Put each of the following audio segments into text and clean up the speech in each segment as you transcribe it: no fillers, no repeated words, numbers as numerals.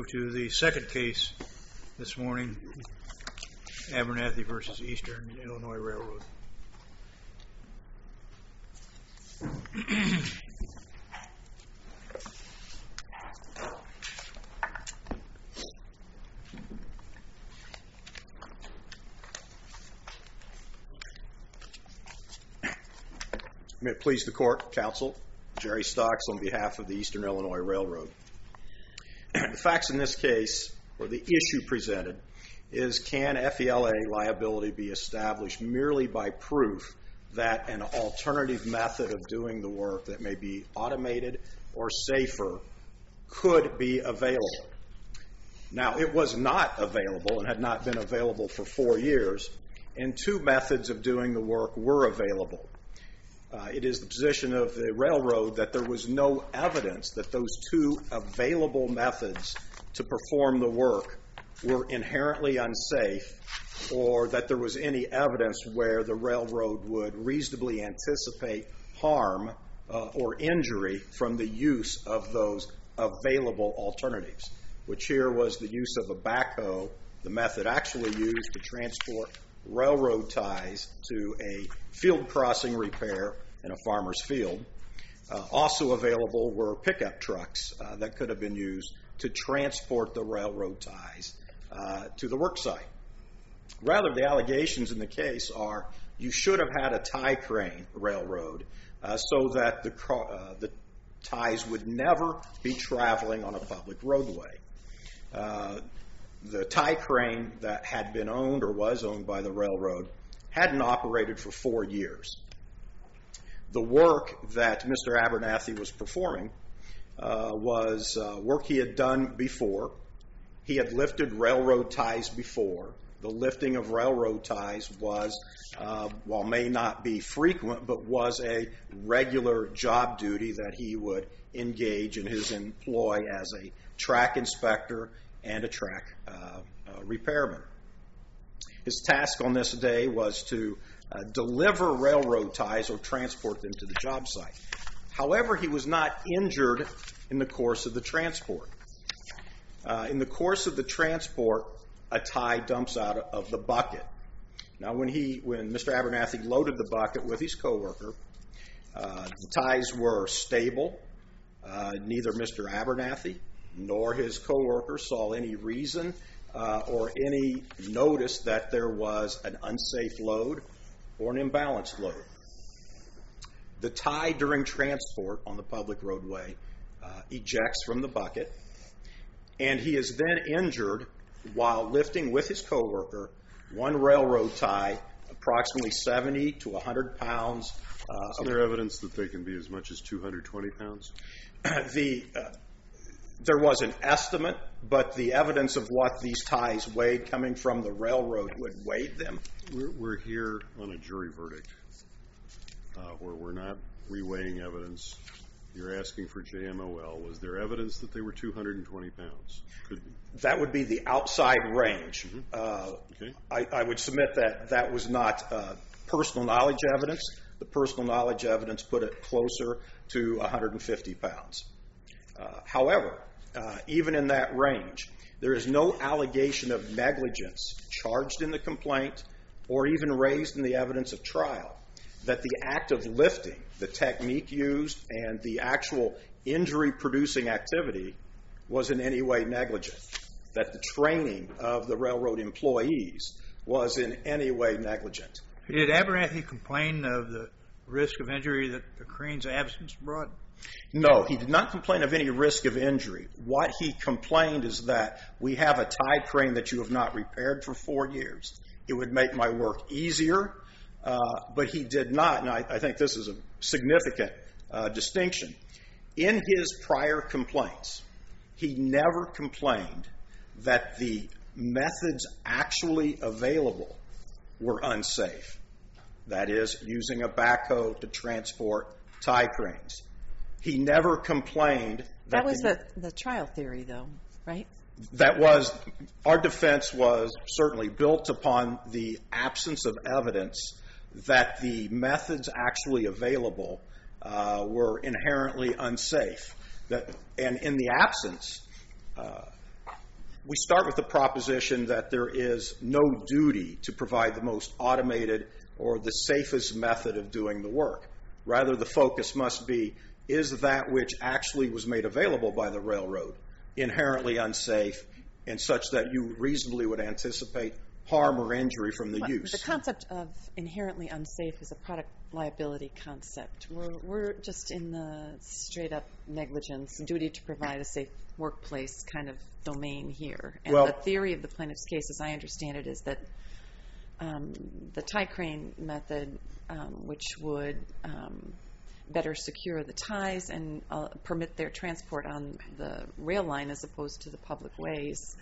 move to the second case this morning, Abernathy v. Eastern Illinois Railroad. May it please the court, counsel, Jerry Stocks on behalf of the Eastern Illinois Railroad. The facts in this case, or the issue presented, is can FELA liability be established merely by proof that an alternative method of doing the work that may be automated or safer could be available? Now, it was not available and had not been available for 4 years, and two methods of doing the work were available. It is the position of the railroad that there was no evidence that those two available methods to perform the work were inherently unsafe, or that there was any evidence where the railroad would reasonably anticipate harm or injury from the use of those available alternatives, which here was the use of a backhoe, the method actually used to transport railroad ties to a field crossing repair in a farmer's field. Also available were pickup trucks that could have been used to transport the railroad ties to the work site. Rather, the allegations in the case are you should have had a tie crane railroad so that the ties would never be traveling on a public roadway. The tie crane that had been owned or was owned by the railroad hadn't operated for 4 years. The work that Mr. Abernathy was performing was work he had done before. He had lifted railroad ties before. The lifting of railroad ties was, while may not be frequent, but was a regular job duty that he would engage in his employ as a track inspector and a track repairman. His task on this day was to deliver railroad ties or transport them to the job site. However, he was not injured in the course of the transport. In the course of the transport, a tie dumps out of the bucket. Now, when Mr. Abernathy loaded the bucket with his coworker, the ties were stable. Neither Mr. Abernathy nor his coworker saw any reason or any notice that there was an unsafe load or an imbalanced load. The tie during transport on the public roadway ejects from the bucket, and he is then injured while lifting with his coworker one railroad tie, approximately 70 to 100 pounds. Is there evidence that they can be as much as 220 pounds? There was an estimate, but the evidence of what these ties weighed coming from the railroad would weigh them. We're here on a jury verdict where we're not reweighing evidence. You're asking for JMOL. Was there evidence that they were 220 pounds? That would be the outside range. Okay. I would submit that that was not personal knowledge evidence. The personal knowledge evidence put it closer to 150 pounds. However, even in that range, there is no allegation of negligence charged in the complaint or even raised in the evidence of trial that the act of lifting, the technique used, and the actual injury-producing activity was in any way negligent, that the training of the railroad employees was in any way negligent. Did Abernathy complain of the risk of injury that the crane's absence brought? No, he did not complain of any risk of injury. What he complained is that we have a tie crane that you have not repaired for 4 years. It would make my work easier, but he did not, and I think this is a significant distinction. In his prior complaints, he never complained that the methods actually available were unsafe. That is, using a backhoe to transport tie cranes. He never complained that was the trial theory, though, right? That was, our defense was certainly built upon the absence of evidence that the methods actually available were inherently unsafe. And in the absence, We start with the proposition that there is no duty to provide the most automated or the safest method of doing the work. Rather, the focus must be, is that which actually was made available by the railroad inherently unsafe and such that you reasonably would anticipate harm or injury from the use? The concept of inherently unsafe is a product liability concept. We're just in the straight up negligence, duty to provide a safe workplace kind of domain here. And the theory of the plaintiff's case, as I understand it, is that the tie crane method, which would better secure the ties and permit their transport on the rail line as opposed to the public ways,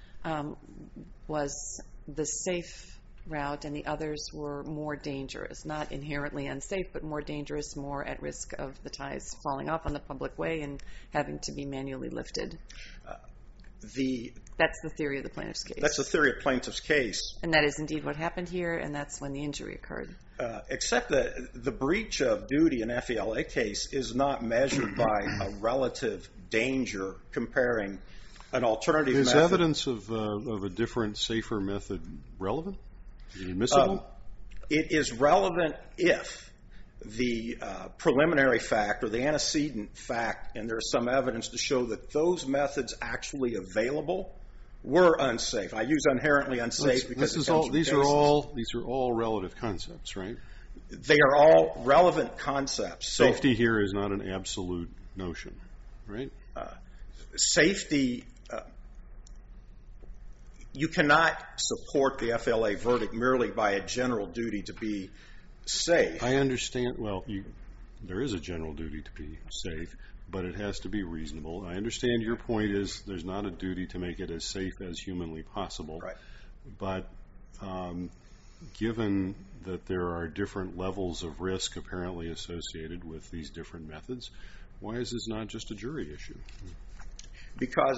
was the safe route, and the others were more dangerous. Not inherently unsafe, but more dangerous, more at risk of the ties falling off on the public way and having to be manually lifted. That's the theory of the plaintiff's case. That's the theory of plaintiff's case. And that is indeed what happened here, and that's when the injury occurred. Except that the breach of duty in FELA case is not measured by a relative danger comparing an alternative method. Is evidence of a different, safer method relevant? Is it admissible? It is relevant if the preliminary fact or the antecedent fact, and there's some evidence to show that those methods actually available were unsafe. I use inherently unsafe because these are all relative concepts, right? They are all relevant concepts. Safety here is not an absolute notion, right? Safety, you cannot support the FLA verdict merely by a general duty to be safe. I understand. Well, there is a general duty to be safe, but it has to be reasonable. I understand your point is there's not a duty to make it as safe as humanly possible. Right. But given that there are different levels of risk apparently associated with these different methods, why is this not just a jury issue? Because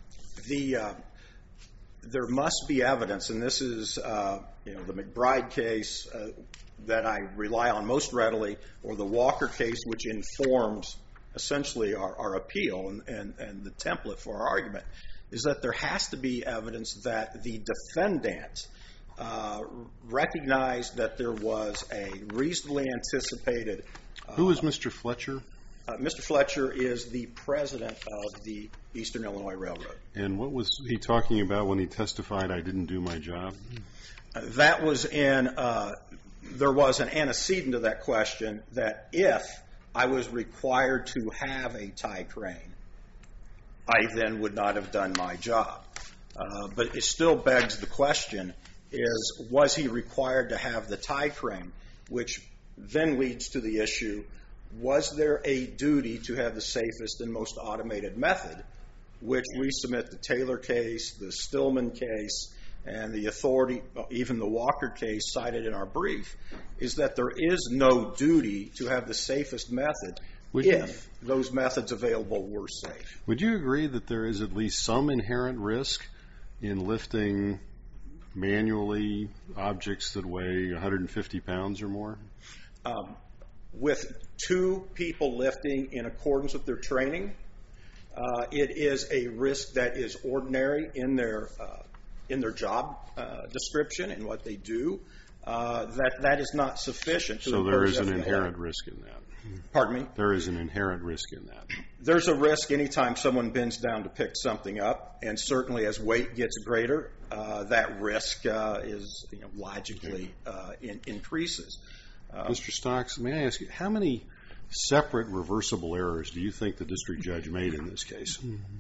there must be evidence, and this is the McBride case that I rely on most readily, or the Walker case, which informs essentially our appeal and the template for our argument, is that there has to be evidence that the defendant recognized that there was a reasonably anticipated... Who is Mr. Fletcher? Mr. Fletcher is the president of the Eastern Illinois Railroad. And what was he talking about when he testified, I didn't do my job? That was there was an antecedent to that question that if I was required to have a tie crane, I then would not have done my job. But it still begs the question, was he required to have the tie crane, which then leads to the issue, was there a duty to have the safest and most automated method, which we submit the Taylor case, the Stillman case, and the authority, even the Walker case cited in our brief, is that there is no duty to have the safest method if those methods available were safe. Would you agree that there is at least some inherent risk in lifting manually objects that weigh 150 pounds or more? With two people lifting in accordance with their training, it is a risk that is ordinary in their job description and what they do. That is not sufficient to So there is impose an FLA. inherent risk in that. Pardon me? There is an inherent risk in that. There's a risk anytime someone bends down to pick something up, and certainly as weight gets greater, that risk is logically increases. Mr. Stocks, may I ask you, how many separate reversible errors do you think the district judge made in this case?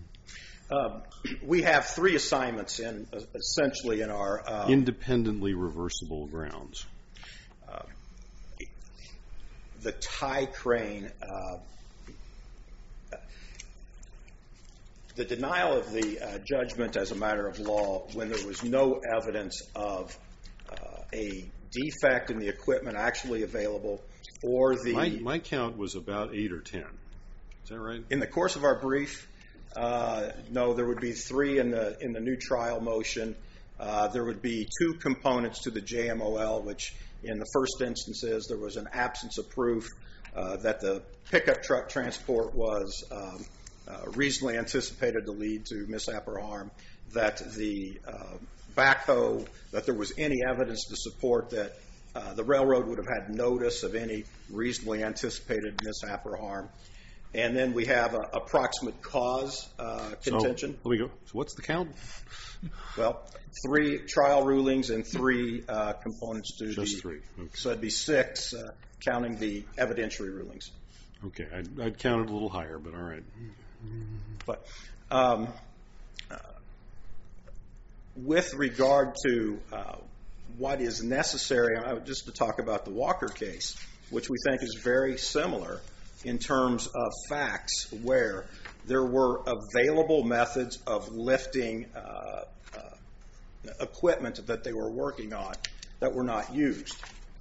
We have 3 assignments essentially in our... Independently reversible grounds. The tie crane, the denial of the judgment as a matter of law when there was no evidence of a defect in the equipment actually available, or the... My count was about 8 or 10. Is that right? In the course of our brief, no, there would be 3 in the new trial motion. There would be 2 components to the JMOL, which in the first instances there was an absence of proof that the pickup truck transport was reasonably anticipated to lead to mishap or harm, that the backhoe, that there was any evidence to support that the railroad would have had notice of any reasonably anticipated mishap or harm. And then we have a approximate cause contention. So, let me go. So what's the count? Well, 3 trial rulings and 3 components to Just 3. Okay. So it'd be 6, counting the evidentiary rulings. Okay, I'd count it a little higher, but all right. But with regard to what is necessary, just to talk about the Walker case, which we think is very similar in terms of facts, where there were available methods of lifting equipment that they were working on that were not used.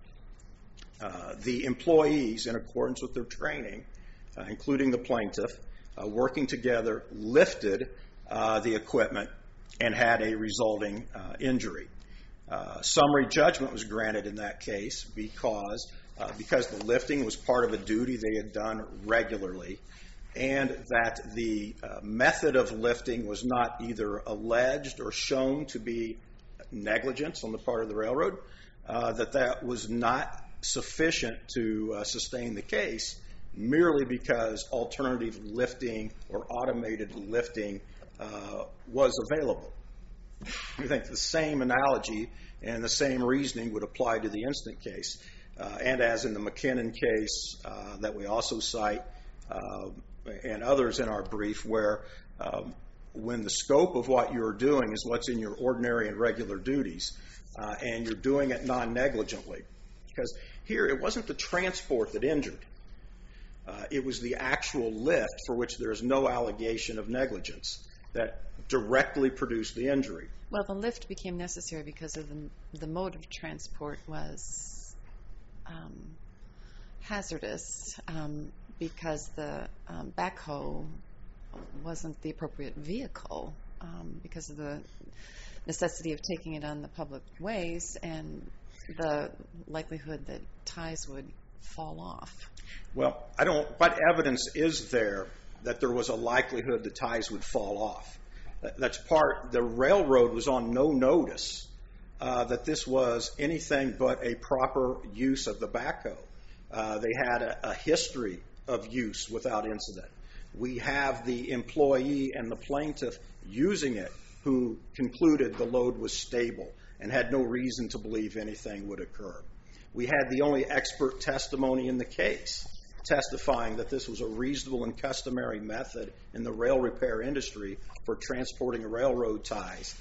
The employees, in accordance with their training, including the plaintiff, working together, lifted the equipment and had a resulting injury. Summary judgment was granted in that case because the lifting was part of a duty they had done regularly, and that the method of lifting was not either alleged or shown to be negligence on the part of the railroad, that was not sufficient to sustain the case, merely because alternative lifting or automated lifting was available. We think the same analogy and the same reasoning would apply to the instant case. And as in the McKinnon case that we also cite, and others in our brief, where when the scope of what you're doing is what's in your ordinary and regular duties, and you're doing it non-negligently. Because here, it wasn't the transport that injured. It was the actual lift, for which there is no allegation of negligence, that directly produced the injury. Well, the lift became necessary because of the mode of transport was hazardous, because the backhoe wasn't the appropriate vehicle, because of the necessity of taking it on the public ways and the likelihood that ties would fall off. Well, what evidence is there that there was a likelihood the ties would fall off? The railroad was on no notice that this was anything but a proper use of the backhoe. They had a history of use without incident. We have the employee and the plaintiff using it who concluded the load was stable and had no reason to believe anything would occur. We had the only expert testimony in the case testifying that this was a reasonable and customary method in the rail repair industry for transporting railroad ties.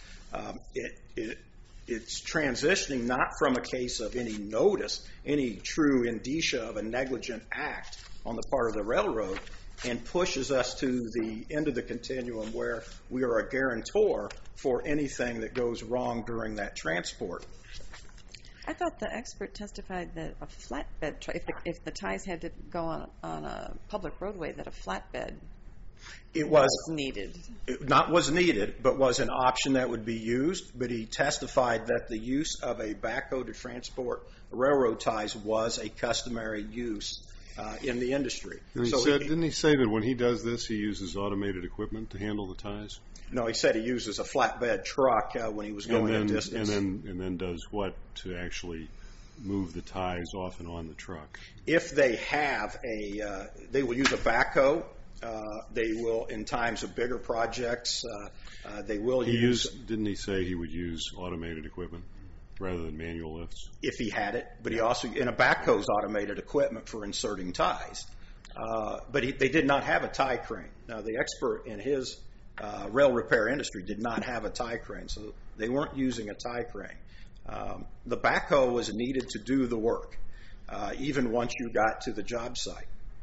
It's transitioning not from a case of any notice, any true indicia of a negligent act on the part of the railroad, and pushes us to the end of the continuum where we are a guarantor for anything that goes wrong during that transport. I thought the expert testified that a flatbed, if the ties had to go on a public roadway, that a flatbed was needed. Not was needed, but was an option that would be used. But he testified that the use of a backhoe to transport railroad ties was a customary use in the industry. Didn't he say that when he does this, he uses automated equipment to handle the ties? No, he said he uses a flatbed truck when he was going a distance. And then does what to actually move the ties off and on the truck? If they have they will use a backhoe. They will, in times of bigger projects, they will use. Didn't he say he would use automated equipment rather than manual lifts? If he had it, but he also, in a backhoe's automated equipment for inserting ties. But they did not have a tie crane. Now, the expert in his rail repair industry did not have a tie crane, so they weren't using a tie crane. The backhoe was needed to do the work, even once you got to the job site.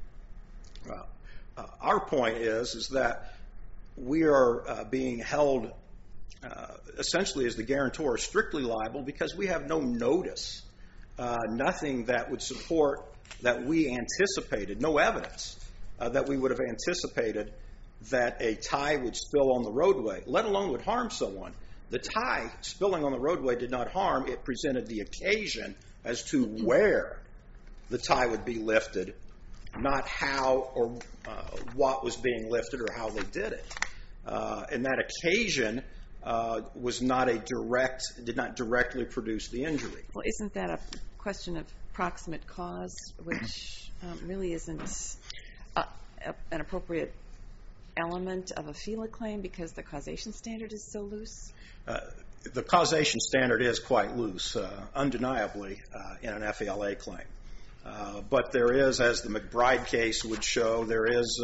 Our point is that we are being held essentially as the guarantor strictly liable because we have no notice, nothing that would support that we anticipated, no evidence that we would have anticipated that a tie would spill on the roadway, let alone would harm someone. The tie spilling on the roadway did not harm. It presented the occasion as to where the tie would be lifted not how or what was being lifted or how they did it. And that occasion was not did not directly produce the injury. Well, isn't that a question of proximate cause, which really isn't an appropriate element of a FELA claim because the causation standard is so loose? The causation standard is quite loose, undeniably, in an FELA claim. But there is, as the McBride case would show, there is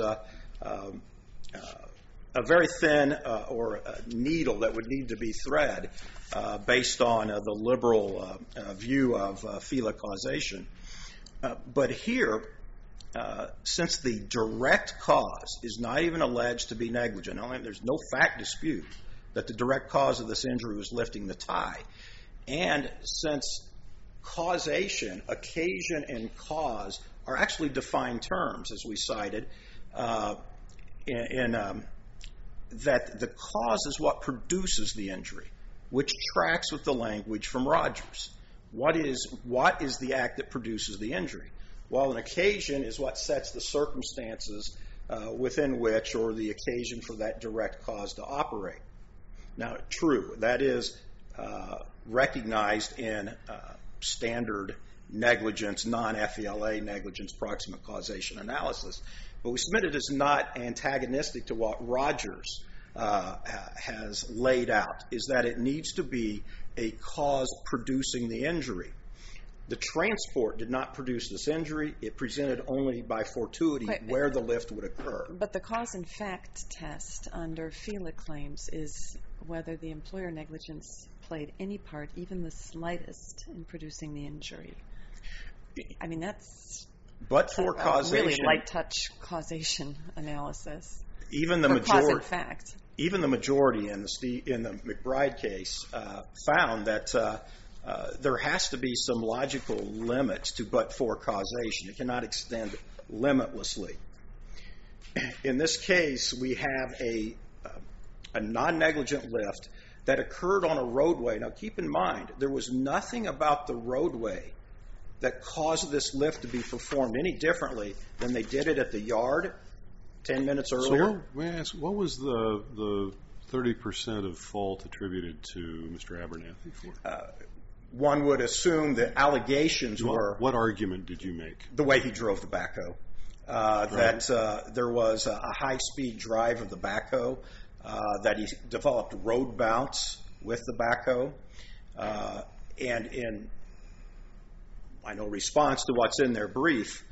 a very thin or a needle that would need to be thread based on the liberal view of FELA causation. But here, since the direct cause is not even alleged to be negligent, there's no fact dispute that the direct cause of this injury was lifting the tie, and since causation, occasion, and cause are actually defined terms, as we cited, that the cause is what produces the injury, which tracks with the language from Rogers. What is the act that produces the injury? Well, an occasion is what sets the circumstances within which, or the occasion for that direct cause to operate. Now, true, that is recognized in standard negligence, non-FELA negligence, proximate causation analysis. But we submit it as not antagonistic to what Rogers has laid out, is that it needs to be a cause producing the injury. The transport did not produce this injury. It presented only by fortuity where the lift would occur. But the cause and fact test under FELA claims is whether the employer negligence played any part, even the slightest, in producing the injury. I mean, that's but for causation, really light touch causation analysis. Even the cause and fact. Even the majority in the McBride case found that there has to be some logical limits to but-for causation. It cannot extend limitlessly. In this case, we have a non-negligent lift that occurred on a roadway. Now, keep in mind, there was nothing about the roadway that caused this lift to be performed any differently than they did it at the yard 10 minutes earlier. So may I ask, what was the 30% of fault attributed to Mr. Abernathy for? One would assume the allegations were... What argument did you make? The way he drove the backhoe. That there was a high-speed drive of the backhoe, that he developed road bounce with the backhoe, and in, I know, response to what's in their brief,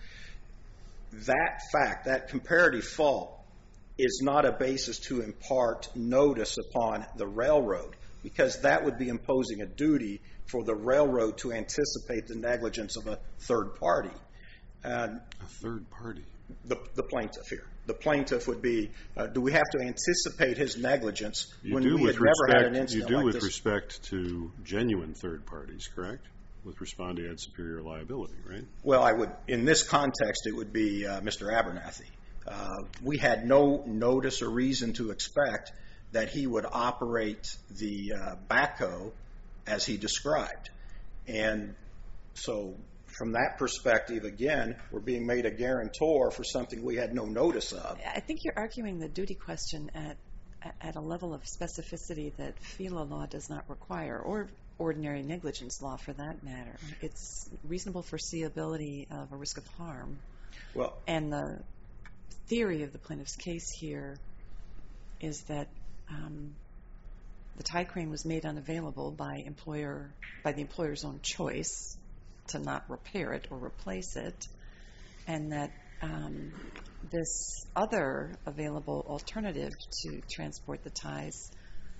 that fact, that comparative fault, is not a basis to impart notice upon the railroad, because that would be imposing a duty for the railroad to anticipate the negligence of a third party. A third party? The plaintiff here. The plaintiff would be, do we have to anticipate his negligence when we had never had an incident like this? You do with respect to genuine third parties, correct? With respondeat superior liability, right? Well, in this context, it would be Mr. Abernathy. We had no notice or reason to expect that he would operate the backhoe as he described. And so from that perspective, again, we're being made a guarantor for something we had no notice of. I think you're arguing the duty question at a level of specificity that FELA law does not require, or ordinary negligence law for that matter. It's reasonable foreseeability of a risk of harm. Well, and the theory of the plaintiff's case here is that the tie crane was made unavailable by the employer's own choice to not repair it or replace it, and that this other available alternative to transport the ties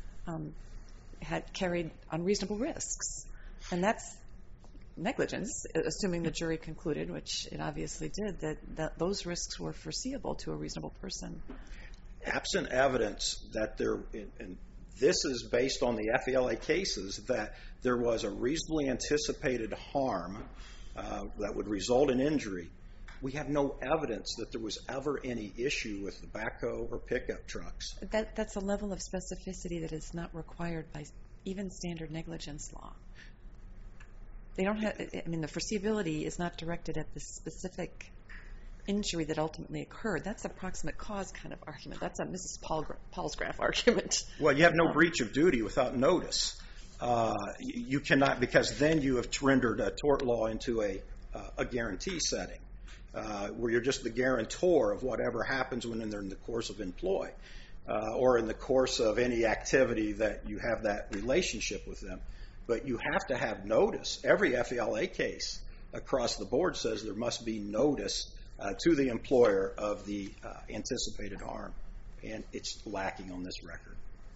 had carried unreasonable risks. And that's negligence, assuming the jury concluded, which it obviously did, that those risks were foreseeable to a reasonable person. Absent evidence that and this is based on the FELA cases, that there was a reasonably anticipated harm that would result in injury, we have no evidence that there was ever any issue with the backhoe or pickup trucks. That's a level of specificity that is not required by even standard negligence law. They don't have, I mean, the foreseeability is not directed at the specific injury that ultimately occurred. That's a proximate cause kind of argument. That's a Mrs. Palsgraf argument. Well, you have no breach of duty without notice. You cannot, because then you have rendered a tort law into a guarantee setting, where you're just the guarantor of whatever happens when they're in the course of employ, or in the course of any activity that you have that relationship with them. But you have to have notice. Every FELA case across the board says there must be notice to the employer of the anticipated harm, and it's lacking on this record.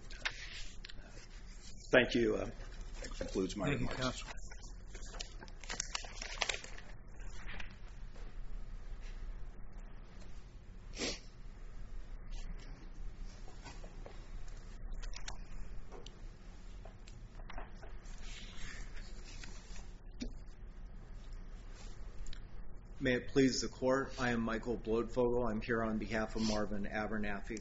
Thank you. That concludes my remarks. Thank you, counsel. May it please the court, I am Michael Blodvogel. I'm here on behalf of Marvin Abernathy.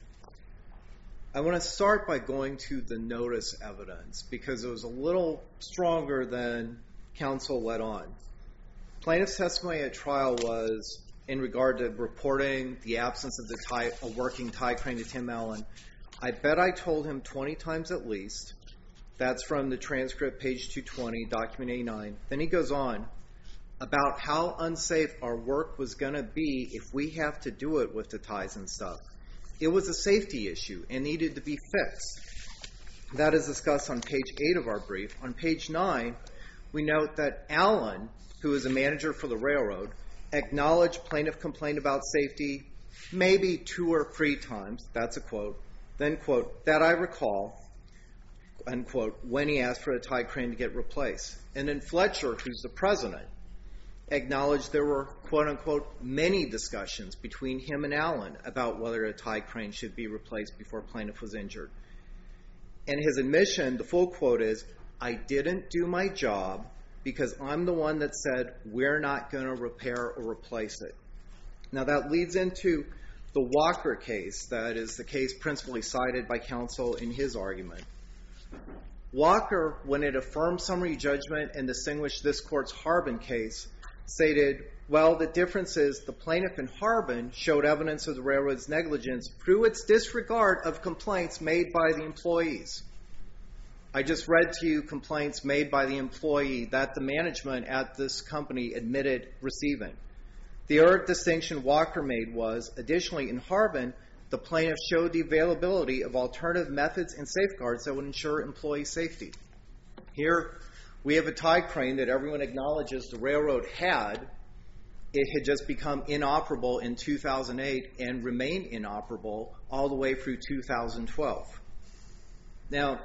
I want to start by going to the notice evidence because it was a little stronger than counsel let on. Plaintiff's testimony at trial was in regard to reporting the absence of a working tie crane to Tim Allen. I bet I told him 20 times at least. That's from the transcript, page 220, document 89. Then he goes on about how unsafe our work was going to be if we have to do it with the ties and stuff. It was a safety issue and needed to be fixed. That is discussed on page 8 of our brief. On page 9, we note that Allen, who is a manager for the railroad, acknowledged plaintiff complained about safety maybe 2 or 3 times. That's a quote. Then, quote, that I recall, unquote, when he asked for a tie crane to get replaced. And then Fletcher, who's the president, acknowledged there were, quote unquote, many discussions between him and Allen about whether a tie crane should be replaced before plaintiff was injured. And his admission, the full quote is, I didn't do my job because I'm the one that said we're not going to repair or replace it. Now that leads into the Walker case, that is the case principally cited by counsel in his argument. Walker, when it affirmed summary judgment and distinguished this court's Harbin case, stated, well, the difference is the plaintiff in Harbin showed evidence of the railroad's negligence through its disregard of complaints made by the employees. I just read to you complaints made by the employee that the management at this company admitted receiving. The other distinction Walker made was, additionally, in Harbin, the plaintiff showed the availability of alternative methods and safeguards that would ensure employee safety. Here, we have a tie crane that everyone acknowledges the railroad had. It had just become inoperable in 2008 and remained inoperable all the way through 2012. Now,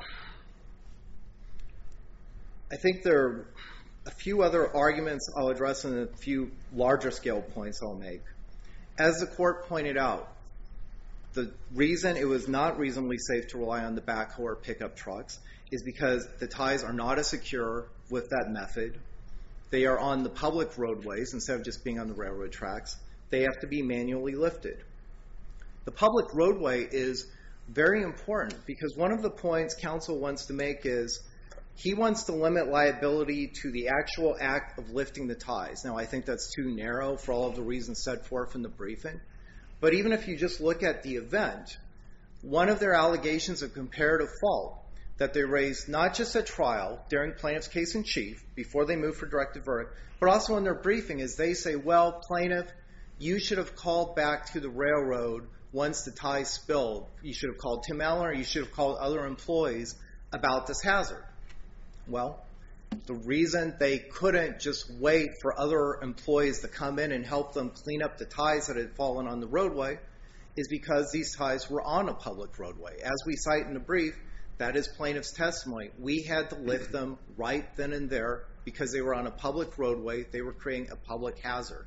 I think there are a few other arguments I'll address and a few larger scale points I'll make. As the court pointed out, the reason it was not reasonably safe to rely on the backhoe or pickup trucks is because the ties are not as secure with that method. They are on the public roadways instead of just being on the railroad tracks. They have to be manually lifted. The public roadway is very important because one of the points counsel wants to make is he wants to limit liability to the actual act of lifting the ties. Now, I think that's too narrow for all of the reasons set forth in the briefing. But even if you just look at the event, one of their allegations of comparative fault that they raised not just at trial during plaintiff's case in chief before they moved for directed verdict, but also in their briefing is they say, well, plaintiff, you should have called back to the railroad once the ties spilled. You should have called Tim Allen or you should have called other employees about this hazard. Well, the reason they couldn't just wait for other employees to come in and help them clean up the ties that had fallen on the roadway is because these ties were on a public roadway. As we cite in the brief, that is plaintiff's testimony. We had to lift them right then and there because they were on a public roadway. They were creating a public hazard.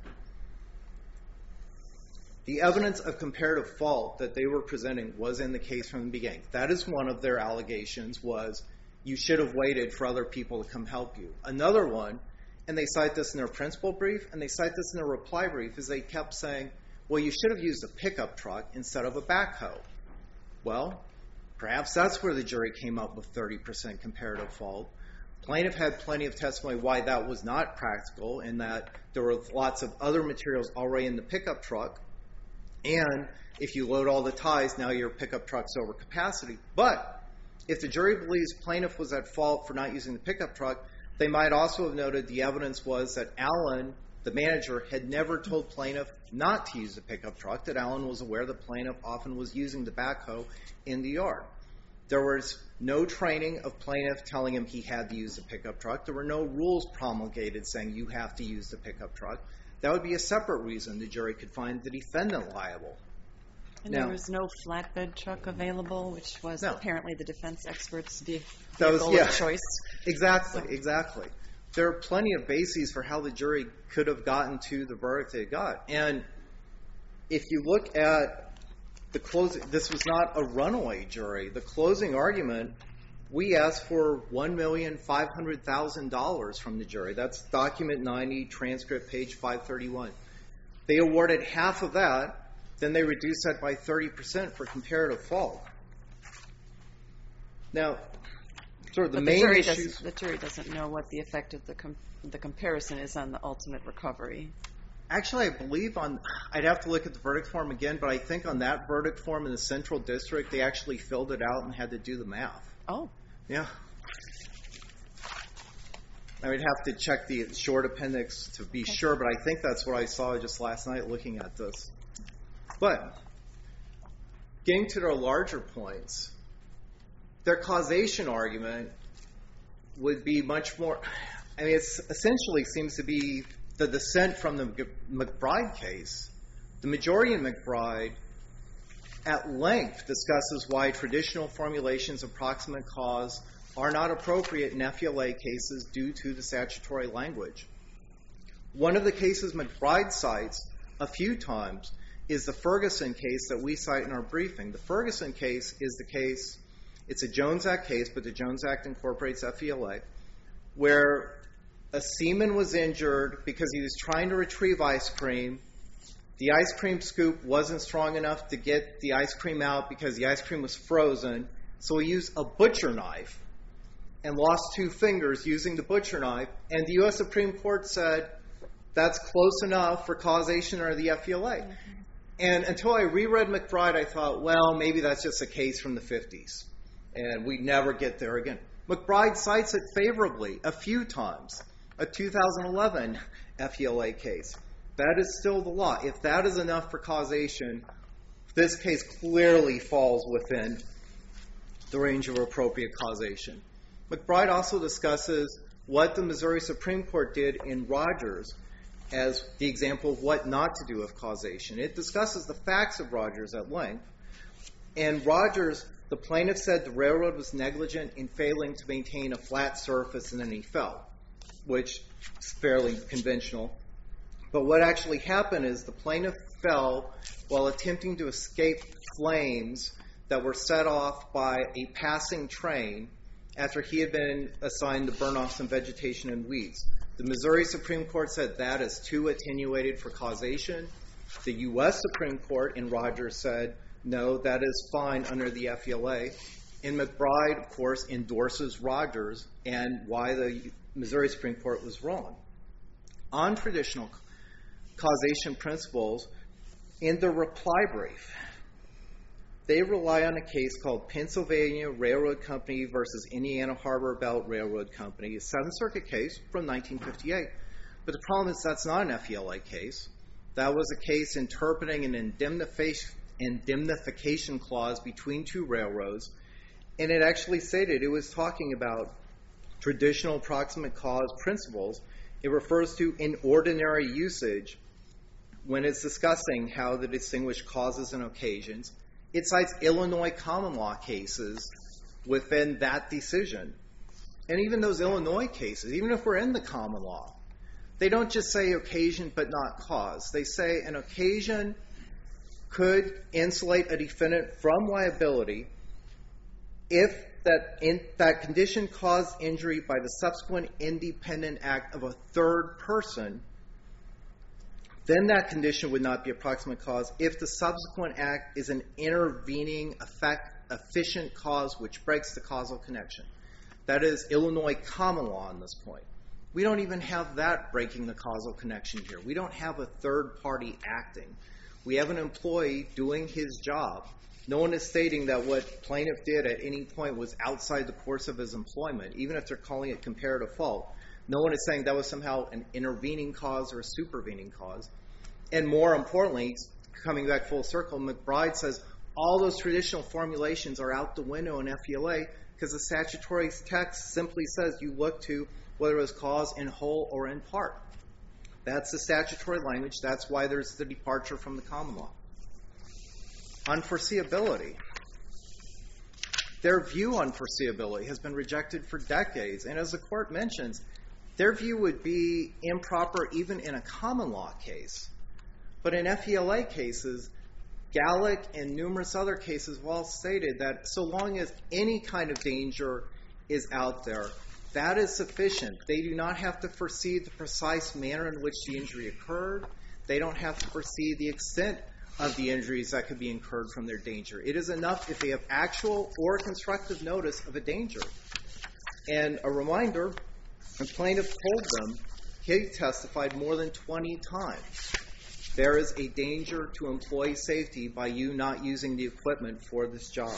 The evidence of comparative fault that they were presenting was in the case from the beginning. That is one of their allegations was you should have waited for other people to come help you. Another one, and they cite this in their principal brief and they cite this in their reply brief, is they kept saying, well, you should have used a pickup truck instead of a backhoe. Well, perhaps that's where the jury came up with 30% comparative fault. Plaintiff had plenty of testimony why that was not practical, and that there were lots of other materials already in the pickup truck. And if you load all the ties, now your pickup truck's over capacity. But if the jury believes plaintiff was at fault for not using the pickup truck, they might also have noted the evidence was that Allen, the manager, had never told plaintiff not to use the pickup truck, that Allen was aware the plaintiff often was using the backhoe in the yard. There was no training of plaintiff telling him he had to use the pickup truck. There were no rules promulgated saying you have to use the pickup truck. That would be a separate reason the jury could find the defendant liable. And there was no flatbed truck available, which was apparently the defense expert's vehicle of choice. Exactly. There are plenty of bases for how the jury could have gotten to the verdict they got. And if you look at the closing, this was not a runaway jury. The closing argument, we asked for $1,500,000 from the jury. That's document 90, transcript page 531. They awarded half of that. Then they reduced that by 30% for comparative fault. Now, sort of the main issues... The jury doesn't know what the effect of the comparison is on the ultimate recovery. Actually, I believe I'd have to look at the verdict form again, but I think on that verdict form in the Central District, they actually filled it out and had to do the math. Oh. Yeah. I would have to check the short appendix to be sure, but I think that's what I saw just last night looking at this. But getting to their larger points, their causation argument would be much more... I mean, it essentially seems to be the dissent from the McBride case. The majority in McBride at length discusses why traditional formulations of proximate cause are not appropriate in FELA cases due to the statutory language. One of the cases McBride cites a few times is the Ferguson case that we cite in our briefing. The Ferguson case is the case, it's a Jones Act case, but the Jones Act incorporates FELA, where a seaman was injured because he was trying to retrieve ice cream. The ice cream scoop wasn't strong enough to get the ice cream out because the ice cream was frozen, so he used a butcher knife and lost 2 fingers using the butcher knife, and the U.S. Supreme Court said that's close enough for causation under the FELA. And until I reread McBride, I thought, well, maybe that's just a case from the 50s, and we'd never get there again. McBride cites it favorably a few times. A 2011 FELA case. That is still the law. If that is enough for causation, this case clearly falls within the range of appropriate causation. McBride also discusses what the Missouri Supreme Court did in Rogers as the example of what not to do with causation. It discusses the facts of Rogers at length. And Rogers, the plaintiff said the railroad was negligent in failing to maintain a flat surface and then he fell, which is fairly conventional. But what actually happened is the plaintiff fell while attempting to escape flames that were set off by a passing train after he had been assigned to burn off some vegetation and weeds. The Missouri Supreme Court said that is too attenuated for causation. The U.S. Supreme Court in Rogers said, no, that is fine under the FELA. And McBride, of course, endorses Rogers and why the Missouri Supreme Court was wrong. On traditional causation principles, in the reply brief, they rely on a case called Pennsylvania Railroad Company versus Indiana Harbor Belt Railroad Company, a Seventh Circuit case from 1958. But the problem is that's not an FELA case. That was a case interpreting an indemnification clause between 2 railroads, and it actually stated it was talking about traditional proximate cause principles. It refers to in ordinary usage when it's discussing how to distinguish causes and occasions. It cites Illinois common law cases within that decision. And even those Illinois cases, even if we're in the common law, they don't just say occasion but not cause. They say an occasion could insulate a defendant from liability if that condition caused injury by the subsequent independent act of a third person. Then that condition would not be a proximate cause if the subsequent act is an intervening efficient cause which breaks the causal connection. That is Illinois common law on this point. We don't even have that breaking the causal connection here. We don't have a third party acting. We have an employee doing his job. No one is stating that what plaintiff did at any point was outside the course of his employment, even if they're calling it comparative fault. No one is saying that was somehow an intervening cause or a supervening cause. And more importantly, coming back full circle, McBride says all those traditional formulations are out the window in FELA because the statutory text simply says you look to whether it was caused in whole or in part. That's the statutory language. That's why there's the departure from the common law. Unforeseeability. Their view on foreseeability has been rejected for decades. And as the court mentions, their view would be improper even in a common law case. But in FELA cases, Gallic and numerous other cases have all stated that so long as any kind of danger is out there, that is sufficient. They do not have to foresee the precise manner in which the injury occurred. They don't have to foresee the extent of the injuries that could be incurred from their danger. It is enough if they have actual or constructive notice of a danger. And a reminder, the plaintiff told them, he testified more than 20 times, there is a danger to employee safety by you not using the equipment for this job.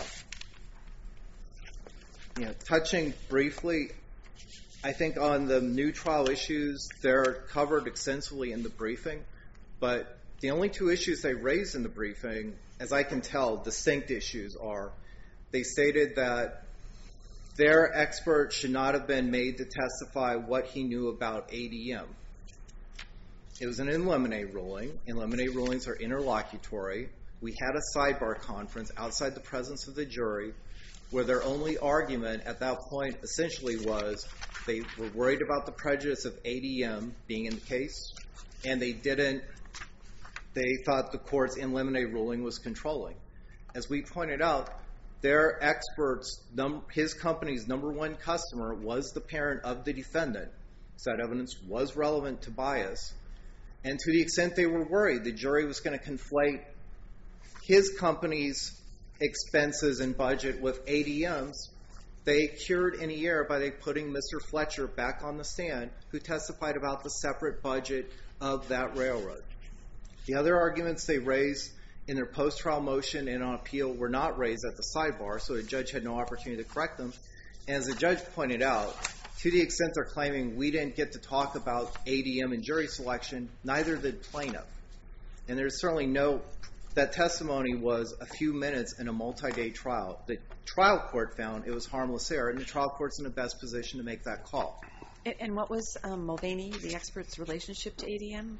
Touching briefly, I think on the new trial issues, they're covered extensively in the briefing, but the only two issues they raised in the briefing, as I can tell, distinct issues are, they stated that their expert should not have been made to testify what he knew about ADM. It was an in limine ruling. In limine rulings are interlocutory. We had a sidebar conference outside the presence of the jury where their only argument at that point essentially was they were worried about the prejudice of ADM being in the case, and they thought the court's in limine ruling was controlling. As we pointed out, their experts, his company's number one customer was the parent of the defendant, so that evidence was relevant to bias. And to the extent they were worried the jury was going to conflate his company's expenses and budget with ADM's, they cured any error by putting Mr. Fletcher back on the stand, who testified about the separate budget of that railroad. The other arguments they raised in their post-trial motion and on appeal were not raised at the sidebar, so the judge had no opportunity to correct them. And as the judge pointed out, to the extent they're claiming we didn't get to talk about ADM and jury selection, neither did plaintiff. And there's certainly that testimony was a few minutes in a multi-day trial. The trial court found it was harmless error, and the trial court's in the best position to make that call. And what was Mulvaney, the expert's relationship to ADM?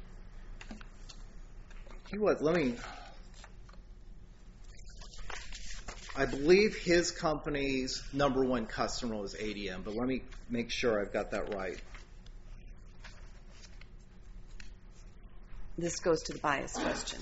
I believe his company's number one customer was ADM, but let me make sure I've got that right. This goes to the bias question.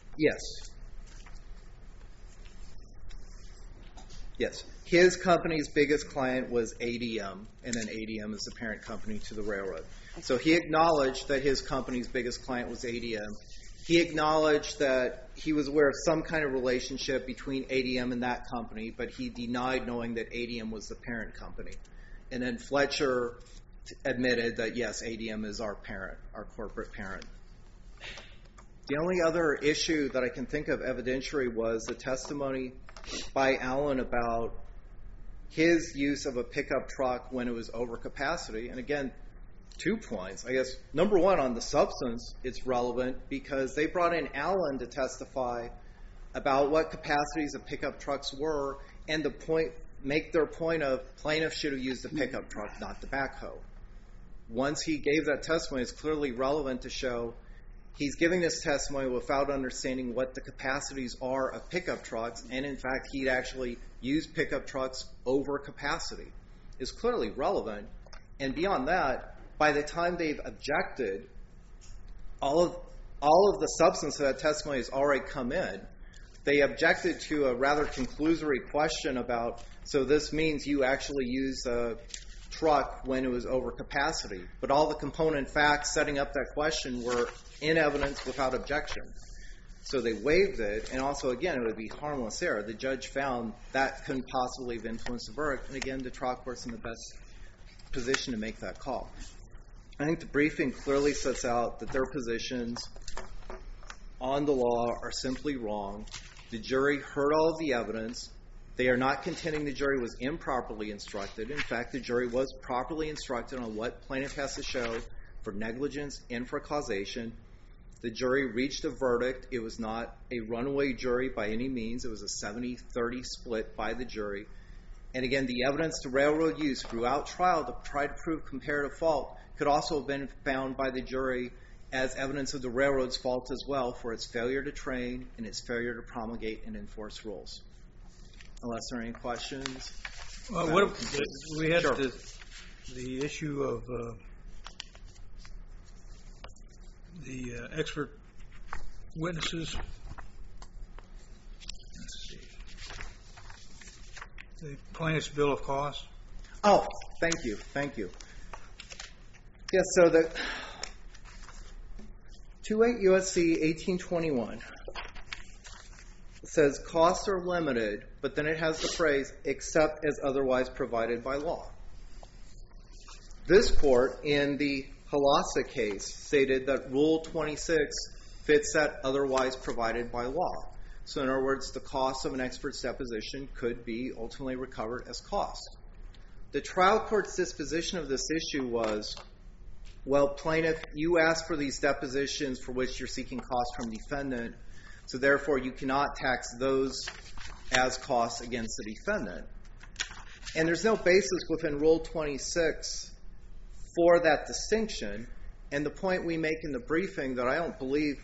Yes. His company's biggest client was ADM, and then ADM is the parent company to the railroad. So he acknowledged that his company's biggest client was ADM. He acknowledged that he was aware of some kind of relationship between ADM and that company, but he denied knowing that ADM was the parent company. And then Fletcher admitted that, yes, ADM is our parent, our corporate parent. The only other issue that I can think of evidentiary was the testimony by Allen about his use of a pickup truck when it was over capacity. And again, 2 points. I guess, number one, on the substance, it's relevant because they brought in Allen to testify about what capacities of pickup trucks were and make their point of plaintiff should have used the pickup truck, not the backhoe. Once he gave that testimony, it's clearly relevant to show he's giving this testimony without understanding what the capacities are of pickup trucks, and in fact, he'd actually used pickup trucks over capacity. It's clearly relevant. And beyond that, by the time they've objected, all of the substance of that testimony has already come in. They objected to a rather conclusory question about, so this means you actually used a truck when it was over capacity. But all the component facts setting up that question were in evidence without objection. So they waived it, and also, again, it would be harmless error. The judge found that couldn't possibly have influenced the verdict, and again, the trial court's in the best position to make that call. I think the briefing clearly sets out that their positions on the law are simply wrong. The jury heard all of the evidence. They are not contending the jury was improperly instructed. In fact, the jury was properly instructed on what plaintiff has to show for negligence and for causation. The jury reached a verdict. It was not a runaway jury by any means. It was a 70-30 split by the jury. And again, the evidence the railroad used throughout trial to try to prove comparative fault could also have been found by the jury as evidence of the railroad's fault as well for its failure to train and its failure to promulgate and enforce rules. Unless there are any questions. Well, we had Sure. the issue of the expert witnesses. Let's see. The plaintiff's bill of costs. Oh, thank you. Yes, so the 28 U.S.C. 1821 says costs are limited, but then it has the phrase, except as otherwise provided by law. This court, in the Halassa case, stated that Rule 26 fits that otherwise provided by law. So in other words, the cost of an expert's deposition could be ultimately recovered as cost. The trial court's disposition of this issue was, well, plaintiff, you asked for these depositions for which you're seeking costs from defendant, so therefore you cannot tax those as costs against the defendant. And there's no basis within Rule 26 for that distinction. And the point we make in the briefing that I don't believe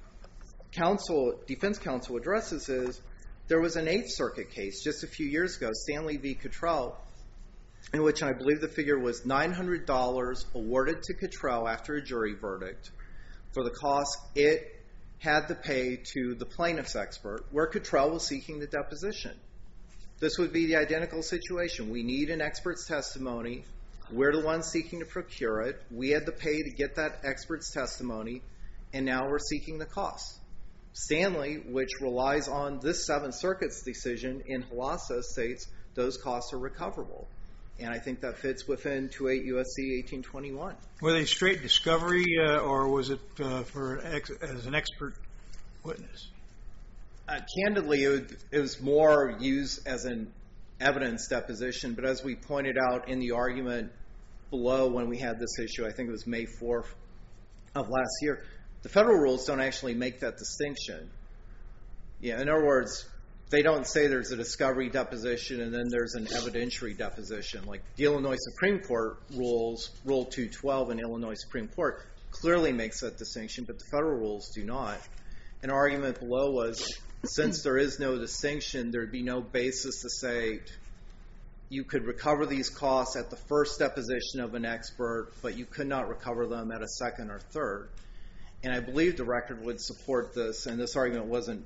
defense counsel addresses is there was an Eighth Circuit case just a few years ago, Stanley v. Cottrell, in which I believe the figure was $900 awarded to Cottrell after a jury verdict for the cost it had to pay to the plaintiff's expert, where Cottrell was seeking the deposition. This would be the identical situation. We need an expert's testimony. We're the ones seeking to procure it. We had to pay to get that expert's testimony, and now we're seeking the cost. Stanley, which relies on this Seventh Circuit's decision in Halassa, states those costs are recoverable. And I think that fits within 28 U.S.C. 1821. Were they straight discovery, or was it as an expert witness? Candidly, it was more used as an evidence deposition, but as we pointed out in the argument below when we had this issue, I think it was May 4th of last year, the federal rules don't actually make that distinction. Yeah, in other words, they don't say there's a discovery deposition and then there's an evidentiary deposition. Like the Illinois Supreme Court rules, Rule 212 in Illinois Supreme Court, clearly makes that distinction, but the federal rules do not. An argument below was, since there is no distinction, there'd be no basis to say you could recover these costs at the first deposition of an expert, but you could not recover them at a second or third. And I believe the record would support this, and this argument wasn't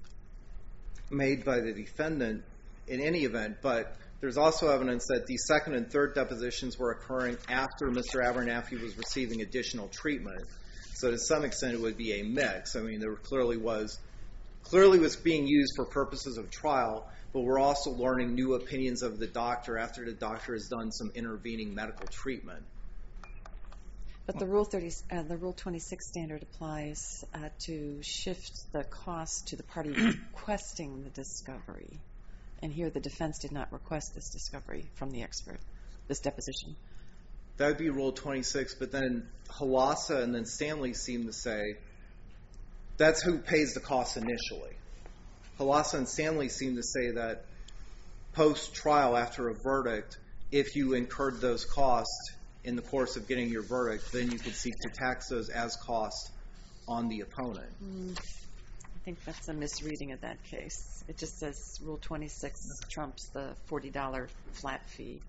made by the defendant in any event, but there's also evidence that the second and third depositions were occurring after Mr. Abernathy was receiving additional treatment. So to some extent it would be a mix. I mean, there clearly was being used for purposes of trial, but we're also learning new opinions of the doctor after the doctor has done some intervening medical treatment. But the Rule 26 standard applies to shift the cost to the party requesting the discovery. And here the defense did not request this discovery from the expert, this deposition. That would be Rule 26, but then Halassa and then Stanley seem to say that's who pays the cost initially. Halassa and Stanley seem to say that post-trial after a verdict, if you incurred those costs in the course of getting your verdict, then you could seek to tax those as costs on the opponent. I think that's a misreading of that case. It just says Rule 26 trumps the $40 flat fee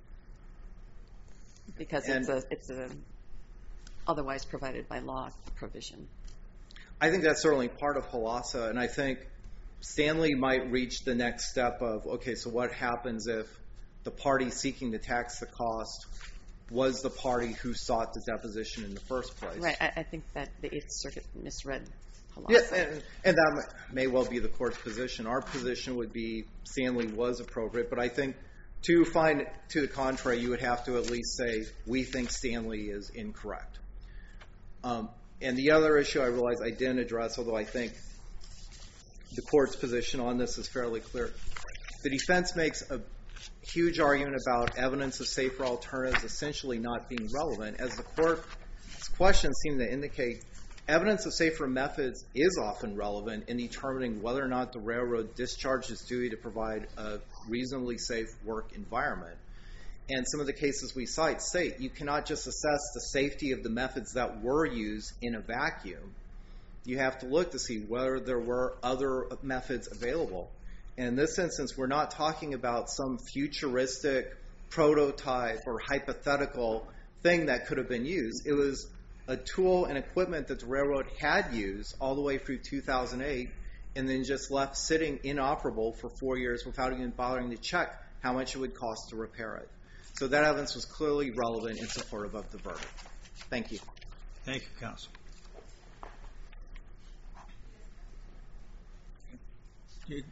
because it's a otherwise provided by law provision. I think that's certainly part of Halassa, and I think Stanley might reach the next step of, okay, so what happens if the party seeking to tax the cost was the party who sought the deposition in the first place? Right. I think that the Eighth Circuit misread colossal. Yeah, and that may well be the court's position. Our position would be Stanley was appropriate, but I think to find to the contrary, you would have to at least say, we think Stanley is incorrect. And the other issue I realize I didn't address, although I think the court's position on this is fairly clear. The defense makes a huge argument about evidence of safer alternatives essentially not being relevant. As the court's questions seem to indicate, evidence of safer methods is often relevant in determining whether or not the railroad discharged its duty to provide a reasonably safe work environment. And some of the cases we cite state you cannot just assess the safety of the methods that were used in a vacuum. You have to look to see whether there were other methods available. And in this instance, we're not talking about some futuristic prototype or hypothetical thing that could have been used. It was a tool and equipment that the railroad had used all the way through 2008 and then just left sitting inoperable for 4 years without even bothering to check how much it would cost to repair it. So that evidence was clearly relevant and supportive of the verdict. Thank you. Thank you, counsel.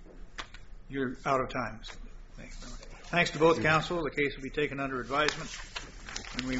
You're out of time. Thanks to both counsel. The case will be taken under advisement.